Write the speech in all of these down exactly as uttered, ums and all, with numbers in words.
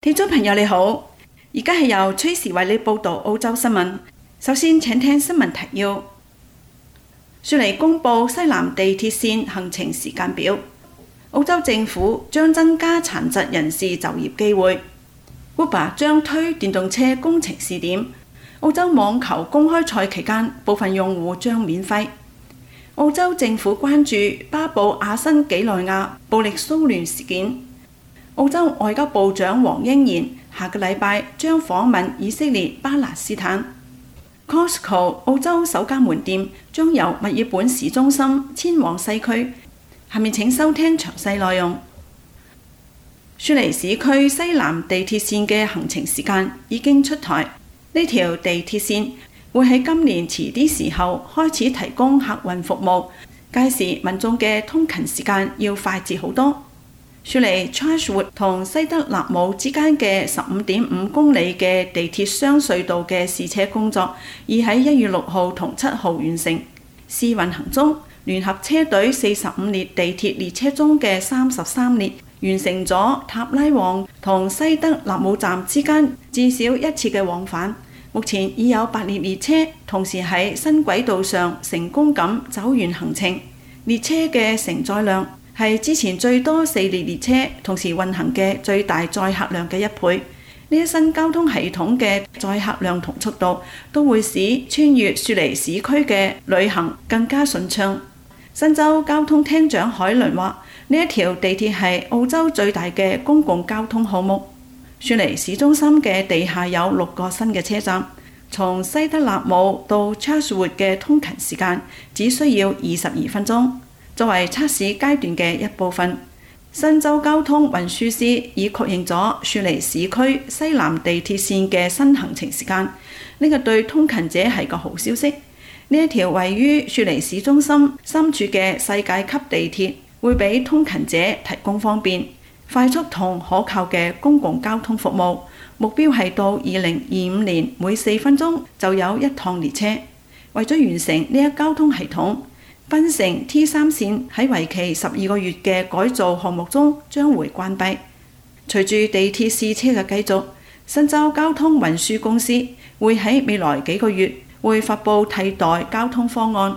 聽眾朋友你好，而家係由崔時為你報道澳洲新聞。首先請聽新聞提要。雪梨公布西南地鐵線行程時間表。澳洲政府將增加殘疾人士就業機會。Uber 將推電動車工程試點。澳洲網球公開賽期間，部分用戶將免費。澳洲政府關注巴布亞新幾內亞暴力騷亂事件。澳洲外交部長黃英賢下個禮拜將訪問以色列巴勒斯坦。Costco 澳洲首家門店將由墨爾本市中心遷往西區。下面請收聽詳細內容。雪梨市區西南地鐵線嘅行程時間已經出台，呢條地鐵線會喺今年遲啲時候開始提供客運服務，屆時民眾嘅通勤時間要快捷好多。雪梨 Chatswood 同西德納姆之間嘅十五點五公里嘅地鐵雙隧道嘅試車工作已喺一月六號同七號完成。試運行中，聯合車隊四十五列地鐵列車中嘅三十三列完成咗塔拉旺同西德納姆站之間至少一次嘅往返。目前已有八列列車同時喺新軌道上成功咁走完行程。列車嘅承載量係之前最多四列列車同時運行嘅最大載客量嘅一倍。呢一新交通系統嘅載客量同速度都會使穿越雪梨市區嘅旅行更加順暢。新州交通廳長海倫話：呢一條地鐵係澳洲最大嘅公共交通項目。雪梨市中心嘅地下有六個新嘅車站，從西德納姆到 Chatswood 嘅通勤時間只需要二十二分鐘。作為測試階段嘅一部分，新州交通運輸司已確認咗雪梨市區西南地鐵線嘅新行程時間。呢個對通勤者係個好消息。呢一條位於雪梨市中心深處嘅世界級地鐵會俾通勤者提供方便、快速同可靠嘅公共交通服務。目標係到二零二五年每四分鐘就有一趟列車。為咗完成呢一交通系統，檳城 T 三線喺為期十二個月嘅改造項目中將會關閉。隨住地鐵試車嘅繼續，新州交通運輸公司會喺未來幾個月會發布替代交通方案。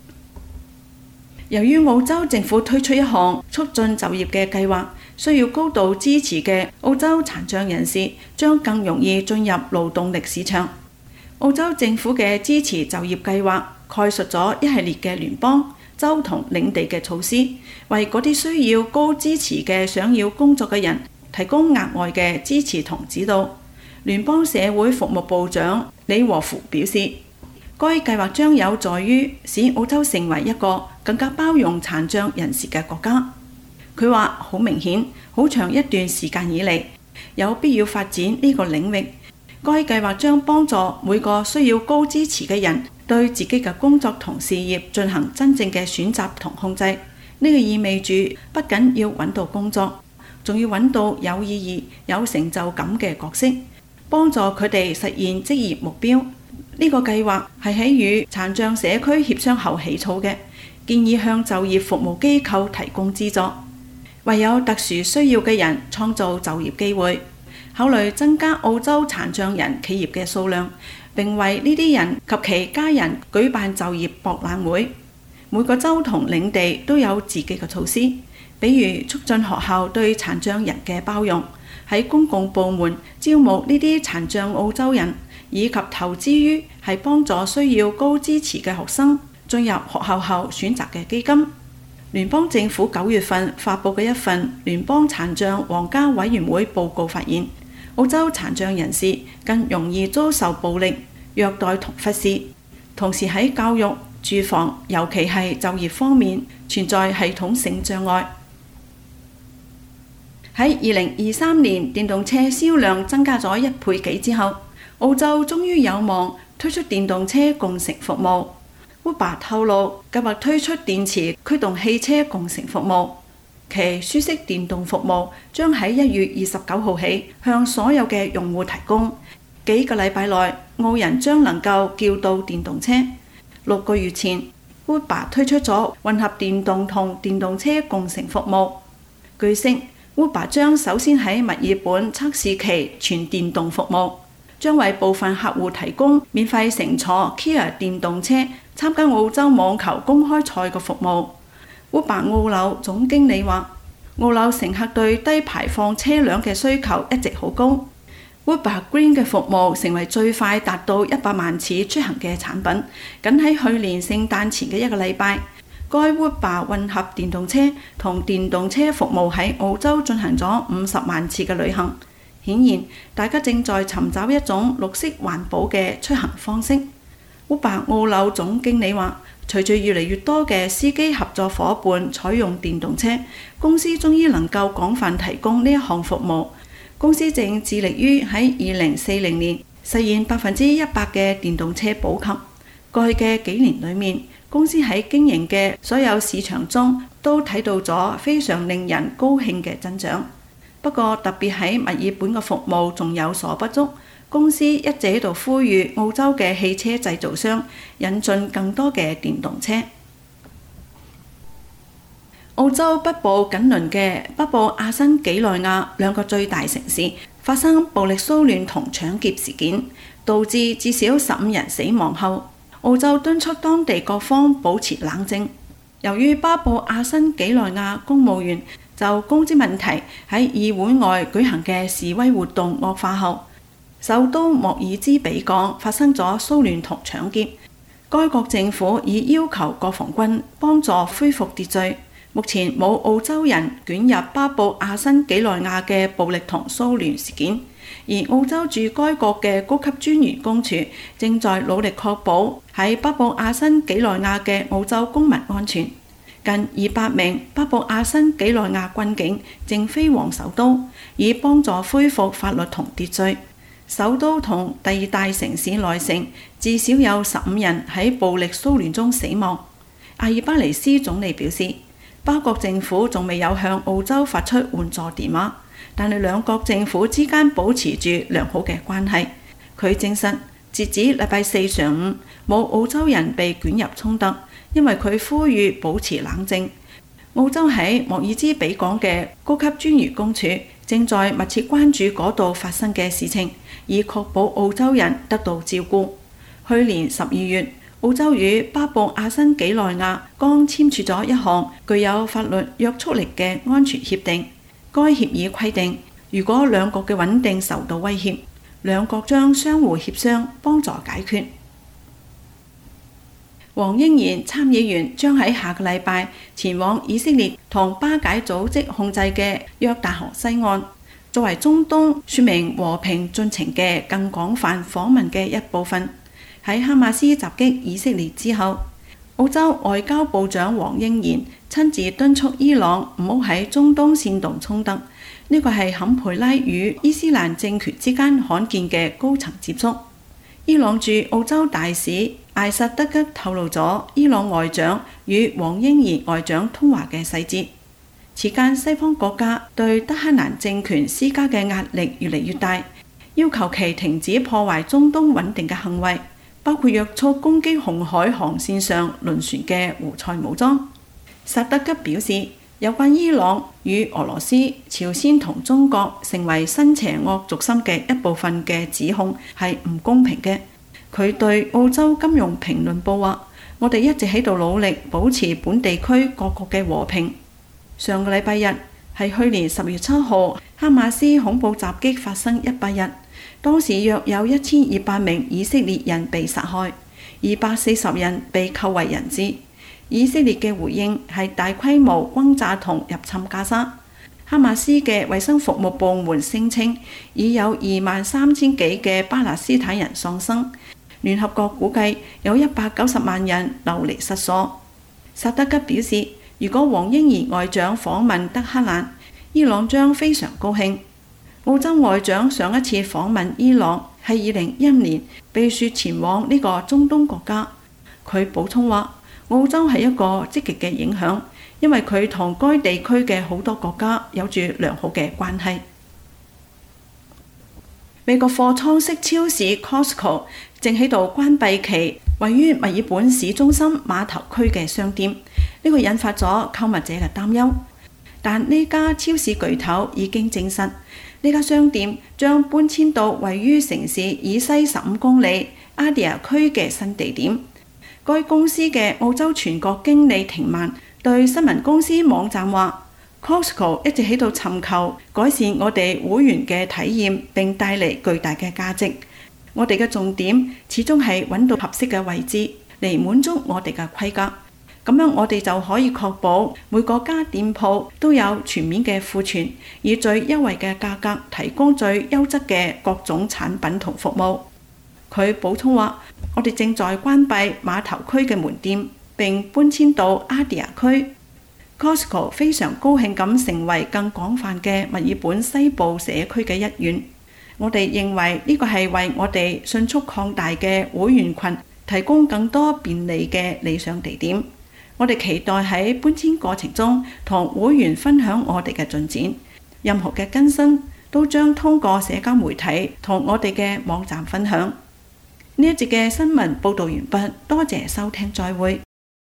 由於澳洲政府推出一項促進就業嘅計劃，需要高度支持嘅澳洲殘障人士將更容易進入勞動力市場。澳洲政府嘅支持就業計劃概述咗一系列嘅聯邦、州同領地嘅措施，為嗰啲需要高支持嘅想要工作嘅人提供額外嘅支持同指導。聯邦社會服務部長李和福表示，該計劃將有助於使澳洲成為一個更加包容殘障人士嘅國家。佢話：好明顯，好長一段時間以嚟，有必要發展呢個領域。該計劃將幫助每個需要高支持嘅人對自己嘅工作同事業進行真正嘅選擇同控制。呢個意味住不僅要揾到工作，仲要揾到有意義、有成就感嘅角色，幫助佢哋實現職業目標。呢個計劃係喺與殘障社區協商後起草嘅，建議向就業服務機構提供資助，為有特殊需要嘅人創造就業機會。考慮增加澳洲殘障人企業嘅數量，並為呢啲人及其家人舉辦就業博覽會。每個州同領地都有自己嘅措施，比如促進學校對殘障人嘅包容，喺公共部門招募呢啲殘障澳洲人，以及投資於係幫助需要高支持嘅學生進入學校後選擇嘅基金。聯邦政府九月份發布嘅一份聯邦殘障皇家委員會報告發現，澳洲殘障人士更容易遭受暴力、虐待同忽視，同時喺教育、住房，尤其係就業方面存在系統性障礙。喺二零二三年電動車銷量增加咗一倍幾之後，澳洲終於有望推出電動車共乘服務。Uber 透露計劃推出電池驅動汽車共乘服務，其舒適電動服務將喺一月二十九號起向所有嘅用戶提供。幾個禮拜內，澳人將能夠叫到電動車。六個月前 Uber 推出咗混合電動同電動車共乘服務。據悉 Uber 將首先喺墨爾本測試其全電動服務，將為部分客戶提供免費乘坐 Kia 電動車參加澳洲網球公開賽嘅服務。Uber 澳紐總經理話：澳紐乘客對低排放車輛嘅需求一直好高。Uber Green 嘅服務成為最快達到一百萬次出行嘅產品，僅喺去年聖誕前嘅一個禮拜，該 Uber 混合電動車同電動車服務喺澳洲進行咗五十萬次嘅旅行。顯然，大家正在尋找一種綠色環保嘅出行方式。Uber 澳紐總經理話：隨住越嚟越多嘅司機合作伙伴採用電動車，公司終於能夠廣泛提供呢一項服務。公司正致力於喺二零四零年實現百分之一百嘅電動車普及。過去嘅幾年裏面，公司喺經營嘅所有市場中都睇到咗非常令人高興嘅增長。不過特別喺墨爾本嘅服務仲有所不足，公司一直喺度呼籲澳洲嘅汽車製造商引進更多嘅電動車。澳洲北部緊鄰嘅北部阿新幾內亞兩個最大城市發生暴力騷亂同搶劫事件，導致至少十五人死亡後，澳洲敦促當地各方保持冷靜。由於巴布亞新幾內亞公務員就工資問題喺議會外舉行嘅示威活動惡化後，首都莫爾茲比港發生咗騷亂同搶劫。該國政府已要求國防軍幫助恢復秩序。目前冇澳洲人捲入巴布亞新幾內亞嘅暴力同騷亂事件。而澳洲駐該國嘅高級專員公署正在努力確保喺北部亞新幾內亞嘅澳洲公民安全。近二百名北部亞新幾內亞軍警正飛往首都，以幫助恢復法律同秩序。首都同第二大城市內城至少有十五人喺暴力騷亂中死亡。阿爾巴尼斯總理表示，巴國政府仲未有向澳洲發出援助電話，但係兩國政府之間保持住良好嘅關係。佢證實，截至禮拜四上午，冇澳洲人被捲入衝突，因為佢呼籲保持冷靜。澳洲喺莫爾茲比港嘅高級專員公署正在密切關注嗰度發生嘅事情，以確保澳洲人得到照顧。去年十二月，澳洲與巴布亞新幾內亞剛簽署咗一項具有法律約束力嘅安全協定。該協議規定，如果兩國嘅穩定受到威脅，兩國將相互協商幫助解決。黃英賢參議員將喺下個禮拜前往以色列同巴解組織控制嘅約旦河西岸，作為中東說明和平進程嘅更廣泛訪問嘅一部分。喺哈馬斯襲擊以色列之後，澳洲外交部長黃英賢親自敦促伊朗唔好喺中東煽動衝突。呢個係坎培拉與伊斯蘭政權之間罕見嘅高層接觸。伊朗駐澳洲大使艾薩德吉透露咗伊朗外長與黃英賢外長通話嘅細節。此間西方國家對德黑蘭政權施加嘅壓力越嚟越大，要求其停止破壞中東穩定嘅行為，包括約束攻擊紅海航線上輪船嘅胡塞武裝。薩德吉表示，有關伊朗與俄羅斯、朝鮮同中國成為新邪惡軸心嘅一部分嘅指控係唔公平嘅。佢對澳洲金融評論報話：我哋一直喺度努力保持本地區各國嘅和平。上個禮拜日係去年十月七號，哈馬斯恐怖襲擊發生一百日。當時約有一千二百名以色列人被殺害，二百四十人被扣為人質。以色列嘅回應係大規模轟炸同入侵加沙。哈馬斯嘅衛生服務部門聲稱已有二萬三千幾嘅巴勒斯坦人喪生。聯合國估計有一百九十萬人流離失所。薩德吉表示，如果黃英賢外長訪問德黑蘭，伊朗將非常高興。澳洲外長上一次訪問伊朗係二零一五年，被說前往呢個中東國家。佢補充話，澳洲係一個積極嘅影響，因為佢同該地區嘅好多國家有住良好嘅關係。美國貨倉式超市 Costco 正喺度關閉其位於墨爾本市中心碼頭區嘅商店，呢個引發咗購物者嘅擔憂。 但呢家超市巨頭已經證實，呢家商店將搬遷到位於城市以西十五公里阿迪亞區嘅新地點。該公司嘅澳洲全國經理廷曼對新聞公司網站話 ：Costco 一直喺度尋求改善我哋會員嘅體驗，並帶嚟巨大嘅價值。我哋嘅重點始終係揾到合適嘅位置嚟滿足我哋嘅規格。咁樣我哋就可以確保每個家店鋪都有全面嘅庫存，以最優惠嘅價格提供最優質嘅各種產品同服務。佢補充話：我哋正在關閉碼頭區嘅門店，並搬遷到阿迪亞區。Costco 非常高興咁成為更廣泛嘅墨爾本西部社區嘅一員。我哋認為呢個係為我哋迅速擴大嘅會員群提供更多便利嘅理想地點。我哋期待喺搬遷過程中同會員分享我哋嘅進展。任何嘅更新都將通過社交媒體同我哋嘅網站分享。呢一節嘅新聞報導完畢，多謝收聽，再會。